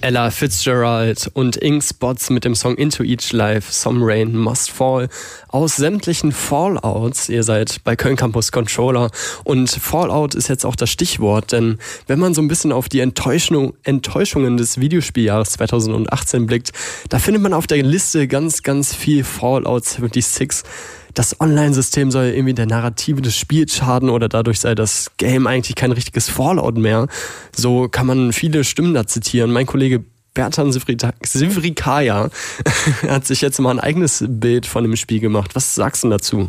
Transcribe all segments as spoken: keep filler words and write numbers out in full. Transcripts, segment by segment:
Ella Fitzgerald und Ink Spots mit dem Song Into Each Life, Some Rain Must Fall aus sämtlichen Fallouts. Ihr seid bei Köln Campus Controller und Fallout ist jetzt auch das Stichwort, denn wenn man so ein bisschen auf die Enttäuschung, Enttäuschungen des Videospieljahres zweitausendachtzehn blickt, da findet man auf der Liste ganz, ganz viel Fallout sechsundsiebzig. Das Online-System soll irgendwie der Narrative des Spiels schaden oder dadurch sei das Game eigentlich kein richtiges Fallout mehr. So kann man viele Stimmen da zitieren. Mein Kollege Bertan Sivrikaya hat sich jetzt mal ein eigenes Bild von dem Spiel gemacht. Was sagst du dazu?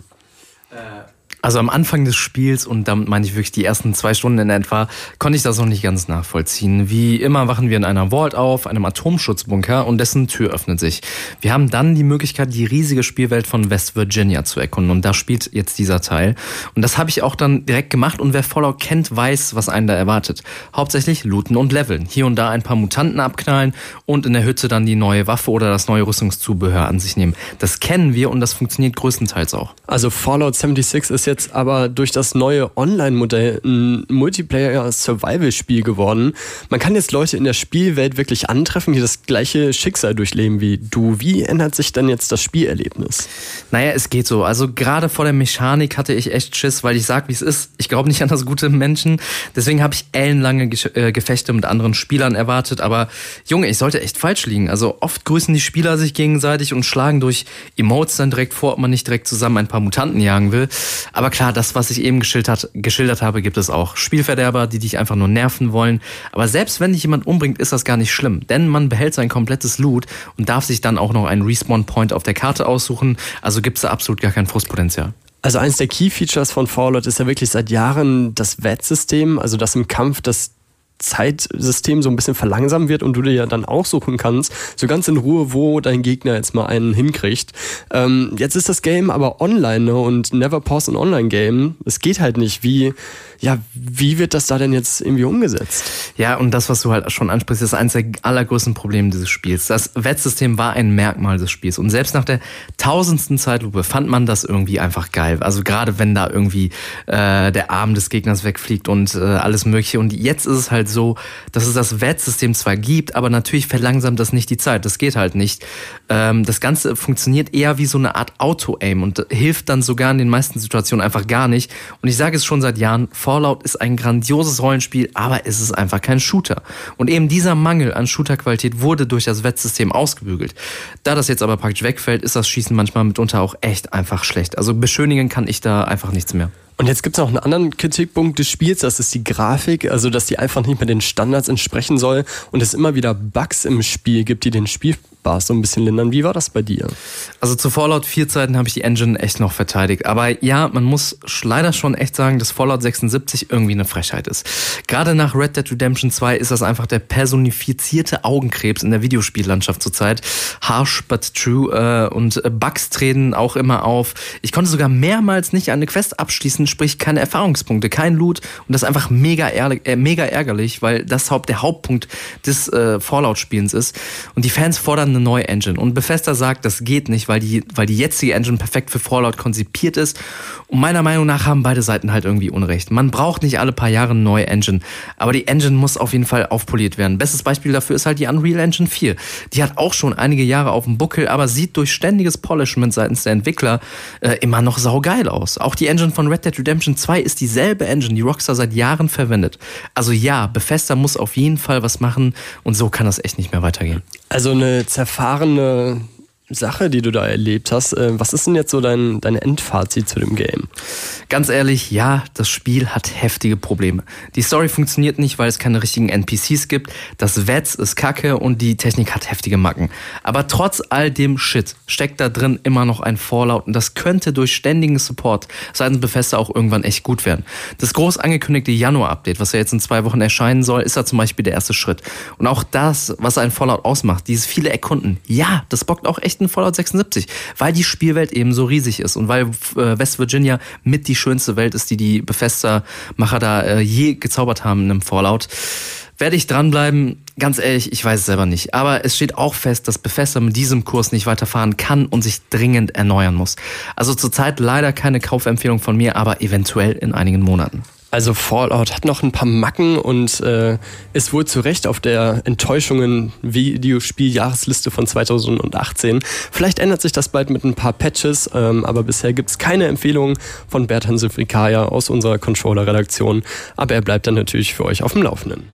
Also am Anfang des Spiels, und damit meine ich wirklich die ersten zwei Stunden in etwa, konnte ich das noch nicht ganz nachvollziehen. Wie immer wachen wir in einer Vault auf, einem Atomschutzbunker, und dessen Tür öffnet sich. Wir haben dann die Möglichkeit, die riesige Spielwelt von West Virginia zu erkunden, und da spielt jetzt dieser Teil. Und das habe ich auch dann direkt gemacht, und wer Fallout kennt, weiß, was einen da erwartet. Hauptsächlich looten und leveln, hier und da ein paar Mutanten abknallen und in der Hütte dann die neue Waffe oder das neue Rüstungszubehör an sich nehmen. Das kennen wir und das funktioniert größtenteils auch. Also Fallout sechsundsiebzig ist jetzt jetzt aber durch das neue Online-Modell ein Multiplayer-Survival-Spiel geworden. Man kann jetzt Leute in der Spielwelt wirklich antreffen, die das gleiche Schicksal durchleben wie du. Wie ändert sich denn jetzt das Spielerlebnis? Naja, es geht so. Also gerade vor der Mechanik hatte ich echt Schiss, weil ich sag, wie es ist. Ich glaube nicht an das gute Menschen. Deswegen habe ich ellenlange Gefechte mit anderen Spielern erwartet. Aber Junge, ich sollte echt falsch liegen. Also oft grüßen die Spieler sich gegenseitig und schlagen durch Emotes dann direkt vor, ob man nicht direkt zusammen ein paar Mutanten jagen will. Aber klar, das, was ich eben geschildert, geschildert habe, gibt es auch. Spielverderber, die dich einfach nur nerven wollen. Aber selbst wenn dich jemand umbringt, ist das gar nicht schlimm. Denn man behält sein komplettes Loot und darf sich dann auch noch einen Respawn-Point auf der Karte aussuchen. Also gibt es da absolut gar kein Frustpotenzial. Also eins der Key-Features von Fallout ist ja wirklich seit Jahren das V A T-System, also dass im Kampf das Zeitsystem so ein bisschen verlangsamt wird und du dir ja dann aussuchen kannst, so ganz in Ruhe, wo dein Gegner jetzt mal einen hinkriegt. Ähm, jetzt ist das Game aber online, ne? Und never pause an Online-Game. Es geht halt nicht. Wie, ja, wie wird das da denn jetzt irgendwie umgesetzt? Ja, und das, was du halt schon ansprichst, ist eines der allergrößten Probleme dieses Spiels. Das V A T-System war ein Merkmal des Spiels und selbst nach der tausendsten Zeitlupe fand man das irgendwie einfach geil. Also gerade wenn da irgendwie äh, der Arm des Gegners wegfliegt und äh, alles mögliche. Und jetzt ist es halt so, dass es das V A T-System zwar gibt, aber natürlich verlangsamt das nicht die Zeit. Das geht halt nicht. Ähm, das Ganze funktioniert eher wie so eine Art Auto-Aim und hilft dann sogar in den meisten Situationen einfach gar nicht. Und ich sage es schon seit Jahren, Fallout ist ein grandioses Rollenspiel, aber es ist einfach kein Shooter. Und eben dieser Mangel an Shooter-Qualität wurde durch das V A T-System ausgebügelt. Da das jetzt aber praktisch wegfällt, ist das Schießen manchmal mitunter auch echt einfach schlecht. Also beschönigen kann ich da einfach nichts mehr. Und jetzt gibt es noch einen anderen Kritikpunkt des Spiels, das ist die Grafik, also dass die einfach nicht mehr den Standards entsprechen soll und es immer wieder Bugs im Spiel gibt, die den Spielspaß so ein bisschen lindern. Wie war das bei dir? Also zu Fallout vier Zeiten habe ich die Engine echt noch verteidigt. Aber ja, man muss leider schon echt sagen, dass Fallout sechsundsiebzig irgendwie eine Frechheit ist. Gerade nach Red Dead Redemption zwei ist das einfach der personifizierte Augenkrebs in der Videospiellandschaft zurzeit. Harsh but true. Und Bugs treten auch immer auf. Ich konnte sogar mehrmals nicht eine Quest abschließen, sprich keine Erfahrungspunkte, kein Loot, und das ist einfach mega, ehrlich, äh, mega ärgerlich, weil das Haupt, der Hauptpunkt des äh, Fallout-Spielens ist und die Fans fordern eine neue Engine und Bethesda sagt, das geht nicht, weil die, weil die jetzige Engine perfekt für Fallout konzipiert ist und meiner Meinung nach haben beide Seiten halt irgendwie Unrecht. Man braucht nicht alle paar Jahre eine neue Engine, aber die Engine muss auf jeden Fall aufpoliert werden. Bestes Beispiel dafür ist halt die Unreal Engine vier. Die hat auch schon einige Jahre auf dem Buckel, aber sieht durch ständiges Polishment seitens der Entwickler äh, immer noch saugeil aus. Auch die Engine von Red Dead Redemption zwei ist dieselbe Engine, die Rockstar seit Jahren verwendet. Also ja, Bethesda muss auf jeden Fall was machen und so kann das echt nicht mehr weitergehen. Also eine zerfahrene Sache, die du da erlebt hast. Was ist denn jetzt so dein, dein Endfazit zu dem Game? Ganz ehrlich, ja, das Spiel hat heftige Probleme. Die Story funktioniert nicht, weil es keine richtigen N P Cs gibt. Das V A T ist kacke und die Technik hat heftige Macken. Aber trotz all dem Shit steckt da drin immer noch ein Fallout und das könnte durch ständigen Support seitens Bethesda auch irgendwann echt gut werden. Das groß angekündigte Januar-Update, was ja jetzt in zwei Wochen erscheinen soll, ist da zum Beispiel der erste Schritt. Und auch das, was ein Fallout ausmacht, dieses viele Erkunden, ja, das bockt auch echt in Fallout sechsundsiebzig, weil die Spielwelt eben so riesig ist und weil äh, West Virginia mit die schönste Welt ist, die die Bethesda-Macher da äh, je gezaubert haben in einem Fallout. Werde ich dranbleiben? Ganz ehrlich, ich weiß es selber nicht. Aber es steht auch fest, dass Bethesda mit diesem Kurs nicht weiterfahren kann und sich dringend erneuern muss. Also zurzeit leider keine Kaufempfehlung von mir, aber eventuell in einigen Monaten. Also Fallout hat noch ein paar Macken und äh, ist wohl zu Recht auf der Enttäuschungen-Videospiel-Jahresliste von zweitausendachtzehn. Vielleicht ändert sich das bald mit ein paar Patches, ähm, aber bisher gibt's keine Empfehlung von Bert Hanse Frikaya aus unserer Controller-Redaktion. Aber er bleibt dann natürlich für euch auf dem Laufenden.